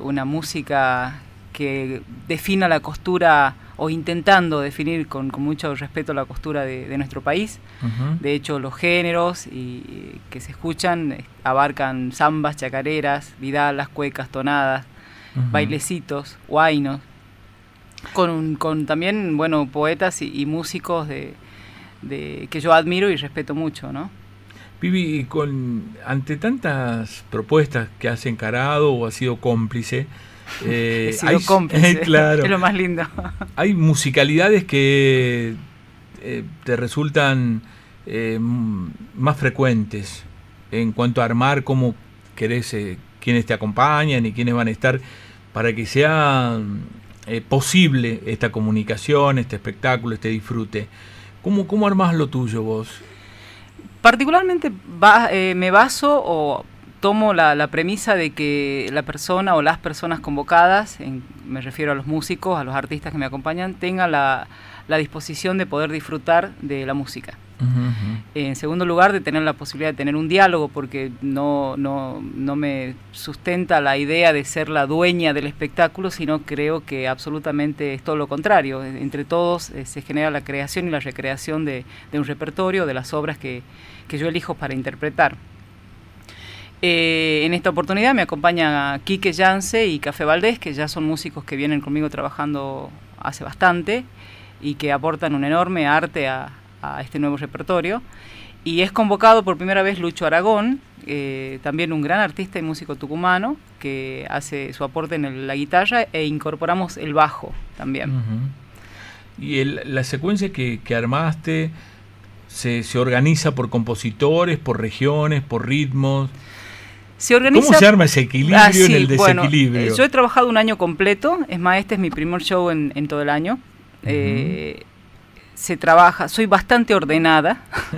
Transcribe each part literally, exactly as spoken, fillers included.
una música que defina la costura, o intentando definir con, con mucho respeto la costura de, de nuestro país. Uh-huh. De hecho, los géneros y, y que se escuchan eh, abarcan zambas, chacareras, vidalas, cuecas, tonadas, uh-huh. bailecitos, huaynos, con, con también, bueno, poetas y, y músicos de, de, que yo admiro y respeto mucho, ¿no? Vivi, con, ante tantas propuestas que has encarado o has sido cómplice, Eh, He sido hay, cómplice, eh, claro, es lo más lindo. Hay musicalidades que eh, te resultan eh, más frecuentes en cuanto a armar cómo querés, eh, quiénes te acompañan y quiénes van a estar, para que sea eh, posible esta comunicación, este espectáculo, este disfrute. ¿Cómo, cómo armás lo tuyo vos? Particularmente va, eh, me baso o tomo la, la premisa de que la persona o las personas convocadas, en, me refiero a los músicos, a los artistas que me acompañan, tengan la, la disposición de poder disfrutar de la música. Uh-huh. En segundo lugar, de tener la posibilidad de tener un diálogo, porque no, no, no me sustenta la idea de ser la dueña del espectáculo, sino creo que absolutamente es todo lo contrario. Entre todos eh, se genera la creación y la recreación de, de un repertorio, de las obras que, que yo elijo para interpretar. Eh, en esta oportunidad me acompañan Quique Yance y Café Valdés, que ya son músicos que vienen conmigo trabajando hace bastante y que aportan un enorme arte a, a este nuevo repertorio. Y es convocado por primera vez Lucho Aragón, eh, también un gran artista y músico tucumano, que hace su aporte en el, la guitarra, e incorporamos el bajo también. Uh-huh. Y el, la secuencia que, que armaste se, se organiza por compositores, por regiones, por ritmos. Se organiza... ¿Cómo se arma ese equilibrio ah, sí, en el desequilibrio? Bueno, eh, yo he trabajado un año completo, es más, este es mi primer show en, en todo el año. Uh-huh. Eh, se trabaja, soy bastante ordenada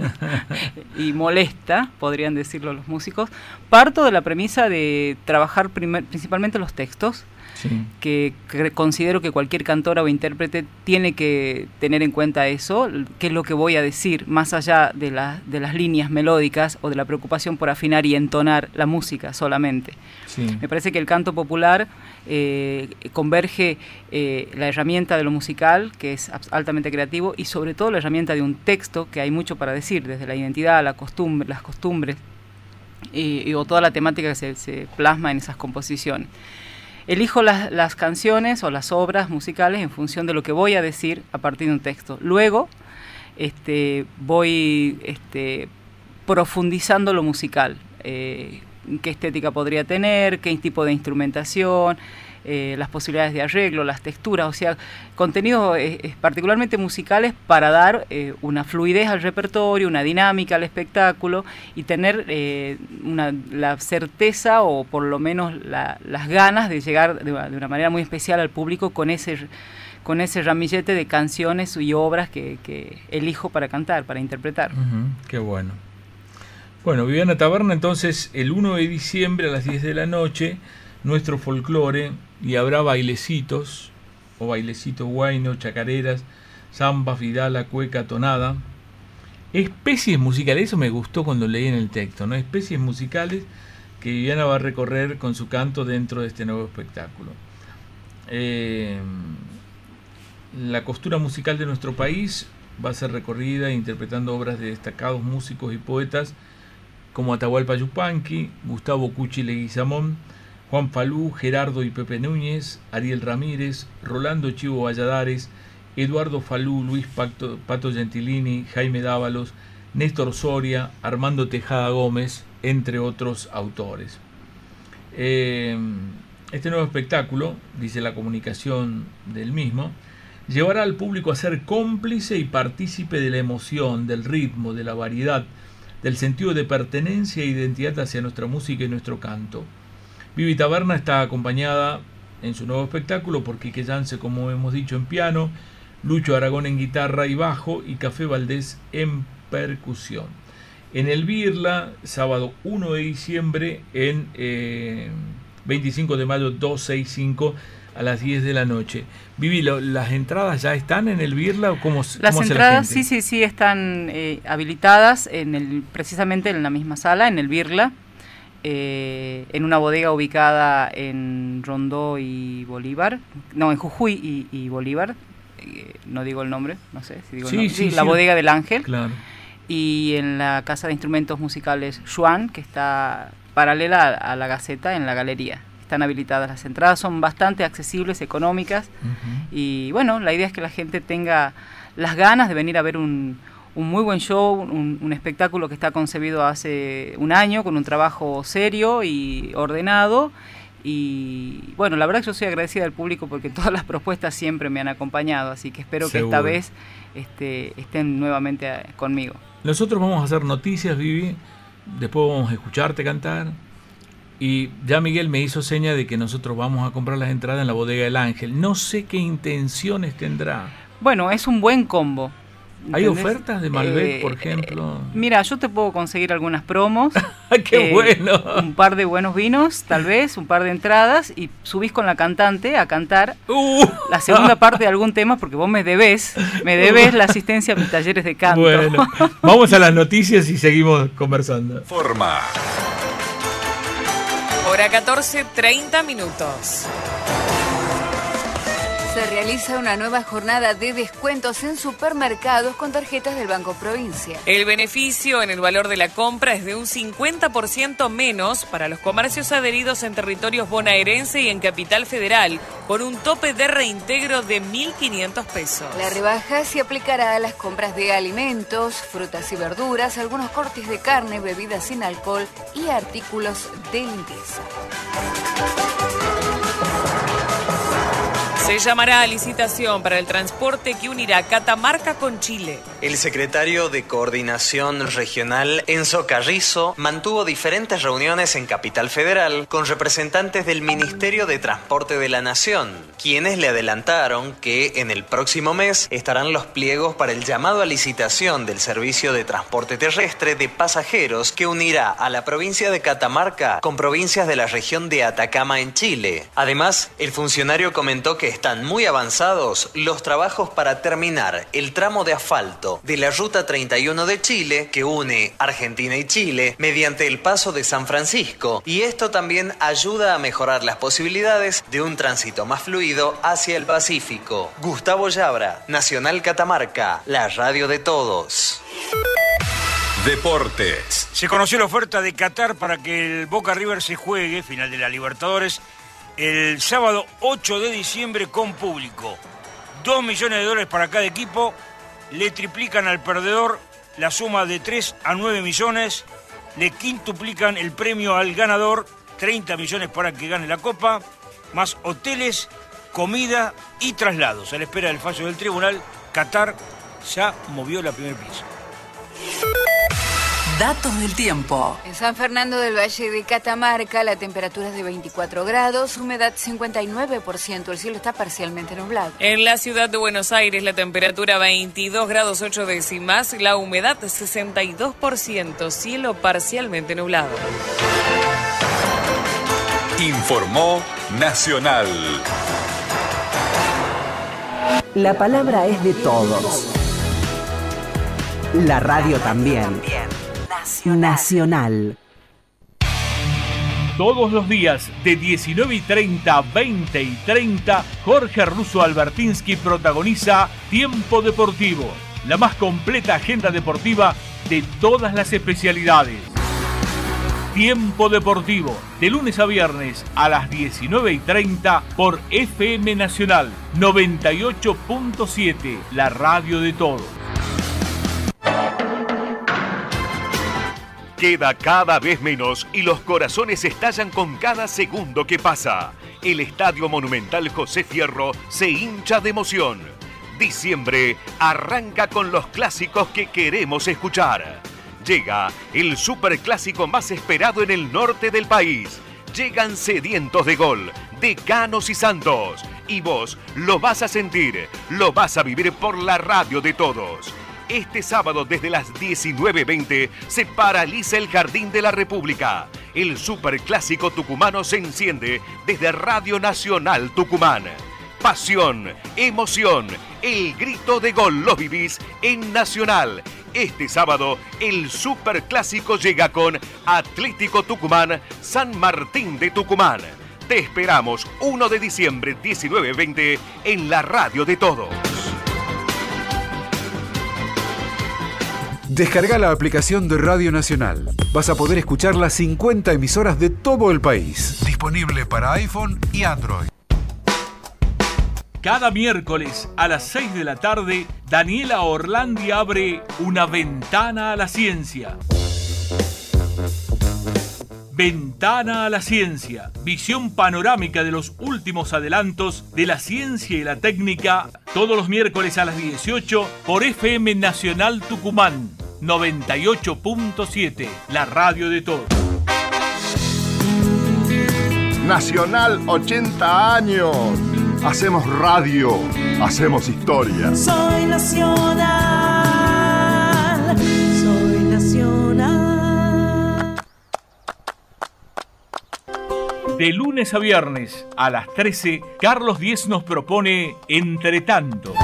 y molesta, podrían decirlo los músicos. Parto de la premisa de trabajar primer, principalmente los textos, sí. que, que considero que cualquier cantora o intérprete tiene que tener en cuenta eso, qué es lo que voy a decir, más allá de, la, de las líneas melódicas o de la preocupación por afinar y entonar la música solamente. Sí. Me parece que el canto popular eh, converge eh, la herramienta de lo musical, que es altamente creativo, y sobre todo la herramienta de un texto, que hay mucho para decir, desde la identidad, la costumbre, las costumbres, y, y, o toda la temática que se, se plasma en esas composiciones. Elijo las, las canciones o las obras musicales en función de lo que voy a decir a partir de un texto. Luego este, voy este, profundizando lo musical, eh, qué estética podría tener, qué tipo de instrumentación, eh, las posibilidades de arreglo, las texturas, o sea, contenidos eh, particularmente musicales para dar eh, una fluidez al repertorio, una dinámica al espectáculo y tener eh, una, la certeza o por lo menos la, las ganas de llegar de una, de una manera muy especial al público con ese, con ese ramillete de canciones y obras que, que elijo para cantar, para interpretar. Uh-huh, qué bueno. Bueno, Viviana Taberna, entonces el uno de diciembre a las diez de la noche, nuestro folclore, y habrá bailecitos, o bailecitos huaynos, chacareras, zambas, vidala, cueca, tonada, especies musicales, eso me gustó cuando leí en el texto, ¿no? Especies musicales que Viviana va a recorrer con su canto dentro de este nuevo espectáculo. Eh, la costura musical de nuestro país va a ser recorrida interpretando obras de destacados músicos y poetas como Atahualpa Yupanqui, Gustavo Cuchi Leguizamón, Juan Falú, Gerardo y Pepe Núñez, Ariel Ramírez, Rolando Chivo Valladares, Eduardo Falú, Luis Pato, Pato Gentilini, Jaime Dávalos, Néstor Soria, Armando Tejada Gómez, entre otros autores. Eh, este nuevo espectáculo, dice la comunicación del mismo, llevará al público a ser cómplice y partícipe de la emoción, del ritmo, de la variedad, del sentido de pertenencia e identidad hacia nuestra música y nuestro canto. Vivi Taberna está acompañada en su nuevo espectáculo por Quique Yance, como hemos dicho, en piano, Lucho Aragón en guitarra y bajo y Café Valdés en percusión. En el Birla, sábado uno de diciembre, en eh, veinticinco de mayo doscientos sesenta y cinco a las diez de la noche. Vivi, lo, ¿las entradas ya están en el Birla o cómo, las cómo hace entradas, la gente? Sí, sí, sí, están eh, habilitadas en el, precisamente en la misma sala, en el Birla. eh, en una bodega ubicada en Rondó y Bolívar, no, en Jujuy y, y Bolívar, eh, no digo el nombre, no sé si digo sí, el nombre, sí, sí, la sí. bodega del Ángel, Claro. Y en la Casa de Instrumentos Musicales Yuan, que está paralela a, a la Gaceta en la galería. Están habilitadas las entradas, son bastante accesibles, económicas, uh-huh. Y bueno, la idea es que la gente tenga las ganas de venir a ver un, un muy buen show, un, un espectáculo que está concebido hace un año con un trabajo serio y ordenado. Y bueno, la verdad que yo soy agradecida al público porque todas las propuestas siempre me han acompañado, así que espero Seguro. que esta vez este, estén nuevamente a, conmigo. Nosotros vamos a hacer noticias, Vivi, después vamos a escucharte cantar, y ya Miguel me hizo seña de que nosotros vamos a comprar las entradas en la bodega del Ángel. No sé qué intenciones tendrá. Bueno, es un buen combo. ¿Hay ¿Entendés? ofertas de Malbec, eh, por ejemplo? Eh, mira, yo te puedo conseguir algunas promos. ¡Qué eh, bueno! Un par de buenos vinos, tal vez, un par de entradas, y subís con la cantante a cantar uh, la segunda parte de algún tema, porque vos me debés, me debés uh, la asistencia a mis talleres de canto. Bueno, vamos a las noticias y seguimos conversando. Forma. Hora catorce, treinta minutos. Se realiza una nueva jornada de descuentos en supermercados con tarjetas del Banco Provincia. El beneficio en el valor de la compra es de un cincuenta por ciento menos para los comercios adheridos en territorios bonaerense y en Capital Federal, con un tope de reintegro de mil quinientos pesos. La rebaja se aplicará a las compras de alimentos, frutas y verduras, algunos cortes de carne, bebidas sin alcohol y artículos de limpieza. Se llamará a licitación para el transporte que unirá Catamarca con Chile. El secretario de Coordinación Regional, Enzo Carrizo, mantuvo diferentes reuniones en Capital Federal con representantes del Ministerio de Transporte de la Nación, quienes le adelantaron que en el próximo mes estarán los pliegos para el llamado a licitación del servicio de transporte terrestre de pasajeros que unirá a la provincia de Catamarca con provincias de la región de Atacama en Chile. Además, el funcionario comentó que están muy avanzados los trabajos para terminar el tramo de asfalto de la Ruta treinta y uno de Chile que une Argentina y Chile mediante el paso de San Francisco, y esto también ayuda a mejorar las posibilidades de un tránsito más fluido hacia el Pacífico. Gustavo Llabra, Nacional Catamarca, la radio de todos. Deportes. Se conoció la oferta de Qatar para que el Boca River se juegue, final de la Libertadores, el sábado ocho de diciembre con público. Dos millones de dólares para cada equipo, le triplican al perdedor la suma de tres a nueve millones, le quintuplican el premio al ganador, treinta millones para que gane la Copa, más hoteles, comida y traslados. A la espera del fallo del tribunal, Qatar ya movió la primera pieza. Datos del tiempo. En San Fernando del Valle de Catamarca la temperatura es de veinticuatro grados, humedad cincuenta y nueve por ciento, el cielo está parcialmente nublado. En la ciudad de Buenos Aires la temperatura veintidós grados ocho décimas, la humedad sesenta y dos por ciento, cielo parcialmente nublado. Informó Nacional. La palabra es de todos. La radio también. Nacional. Todos los días de diecinueve y treinta a veinte y treinta, Jorge Russo Albertinsky protagoniza Tiempo Deportivo, la más completa agenda deportiva de todas las especialidades. Tiempo Deportivo, de lunes a viernes a las diecinueve y treinta por F M Nacional noventa y ocho punto siete, la radio de todos. Queda cada vez menos y los corazones estallan con cada segundo que pasa. El Estadio Monumental José Fierro se hincha de emoción. Diciembre arranca con los clásicos que queremos escuchar. Llega el superclásico más esperado en el norte del país. Llegan sedientos de gol, Decanos y Santos. Y vos lo vas a sentir, lo vas a vivir por la radio de todos. Este sábado desde las diecinueve veinte se paraliza el Jardín de la República. El superclásico tucumano se enciende desde Radio Nacional Tucumán. Pasión, emoción, el grito de gol lo vivís en Nacional Este sábado, el Superclásico llega con Atlético Tucumán, San Martín de Tucumán. Te esperamos uno de diciembre, diecinueve veinte, en la radio de todos. Descarga la aplicación de Radio Nacional. Vas a poder escuchar las cincuenta emisoras de todo el país. Disponible para iPhone y Android. Cada miércoles a las seis de la tarde, Daniela Orlandi abre Una Ventana a la Ciencia. Ventana a la Ciencia, visión panorámica de los últimos adelantos de la ciencia y la técnica, todos los miércoles a las dieciocho por F M Nacional Tucumán, noventa y ocho punto siete, la radio de todos. Nacional ochenta años. Hacemos radio, hacemos historia. Soy nacional, soy nacional. De lunes a viernes a las trece, Carlos Diez nos propone Entretanto.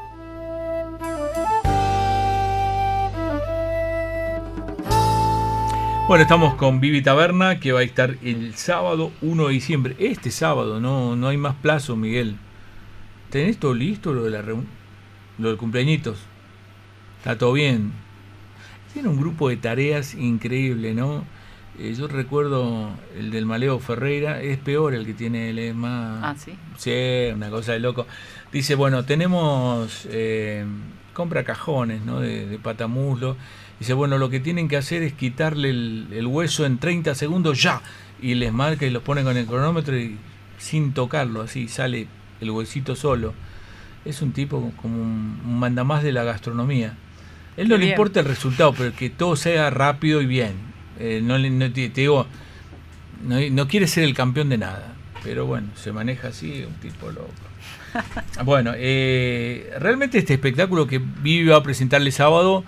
Bueno, estamos con Vivi Taberna, que va a estar el sábado uno de diciembre. Este sábado, no, no hay más plazo, Miguel. ¿Tenés todo listo lo de la reunión? Lo del cumpleañitos. Está todo bien. Tiene un grupo de tareas increíble, ¿no? Eh, yo recuerdo el del Maleo Ferreira, es peor el que tiene él, es más... Ah, ¿sí? Sí, una cosa de loco. Dice, bueno, tenemos... Eh, compra cajones, ¿no? De, de patamuslo. Dice, bueno, lo que tienen que hacer es quitarle el, el hueso en treinta segundos ya. Y les marca y los pone con el cronómetro y sin tocarlo, así sale el huesito solo. Es un tipo como un, un mandamás de la gastronomía. Él no le importa el resultado, pero que todo sea rápido y bien. Eh, no, no te, te digo, no, no quiere ser el campeón de nada. Pero bueno, se maneja así, un tipo loco. Bueno, eh, realmente este espectáculo que Vivi va a presentarle sábado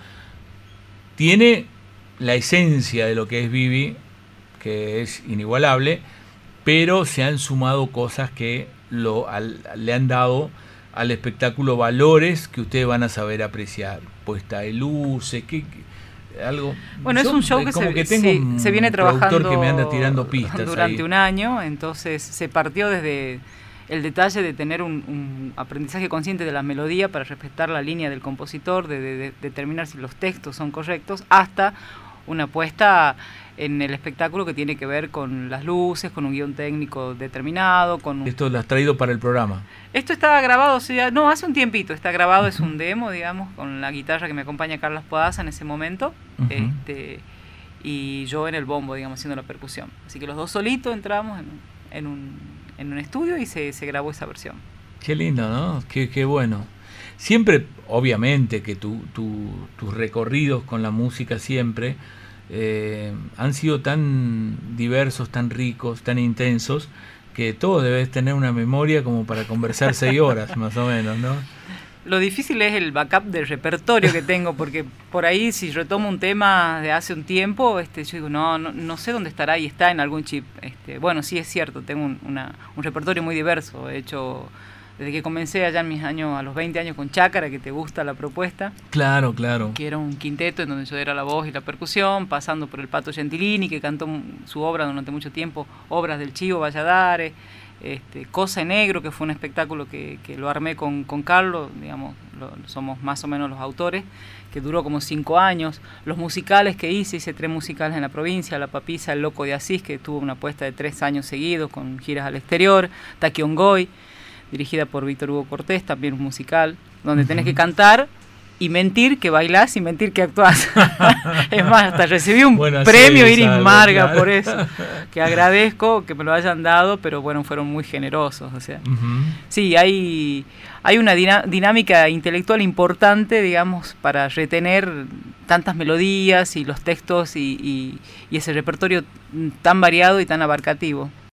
tiene la esencia de lo que es Vivi, que es inigualable, pero se han sumado cosas que lo, al, le han dado al espectáculo valores que ustedes van a saber apreciar. Puesta de luces, que, que algo. Bueno, es un show que, como se, que tengo sí, un se viene trabajando que me anda tirando pistas durante ahí. un año, entonces se partió desde el detalle de tener un, un aprendizaje consciente de la melodía para respetar la línea del compositor, de, de, de determinar si los textos son correctos, hasta una puesta en el espectáculo que tiene que ver con las luces, con un guión técnico determinado. Con un... Esto lo has traído para el programa. Esto está grabado, o sea, no, hace un tiempito está grabado, uh-huh. Es un demo, digamos, con la guitarra que me acompaña Carlos Podaza en ese momento, uh-huh. este, y yo en el bombo, digamos, haciendo la percusión. Así que los dos solitos entramos en, en un... en un estudio y se, se grabó esa versión. Qué lindo, ¿no? Qué, qué bueno. Siempre, obviamente, que tu, tu, tus recorridos con la música siempre eh, han sido tan diversos, tan ricos, tan intensos, que todo debes tener una memoria como para conversar seis horas, más o menos, ¿no? Lo difícil es el backup del repertorio que tengo, porque por ahí si retomo un tema de hace un tiempo, este, yo digo, no, no, no sé dónde estará y está en algún chip. Este, bueno, sí es cierto, tengo un, una, un repertorio muy diverso. He hecho, desde que comencé allá en mis años, a los veinte años con Chácara, que te gusta la propuesta. Claro, claro. Que era un quinteto en donde yo era la voz y la percusión, pasando por el Pato Gentilini, que cantó su obra durante mucho tiempo, obras del Chivo Valladares. Este, Cosa en Negro, que fue un espectáculo que, que lo armé con, con Carlos, digamos, lo, somos más o menos los autores, que duró como cinco años. Los musicales que hice, hice tres musicales en la provincia, La Papisa, El Loco de Asís, que tuvo una apuesta de tres años seguidos con giras al exterior, Taquiongoy, dirigida por Víctor Hugo Cortés, también un musical, donde uh-huh. tenés que cantar y mentir que bailás y mentir que actuás. Es más, hasta recibí un bueno, premio Iris algo, Marga claro. por eso, que agradezco que me lo hayan dado, pero bueno, fueron muy generosos. O sea, uh-huh. sí, hay, hay una dinámica intelectual importante, digamos, para retener tantas melodías y los textos y, y, y ese repertorio tan variado y tan abarcativo.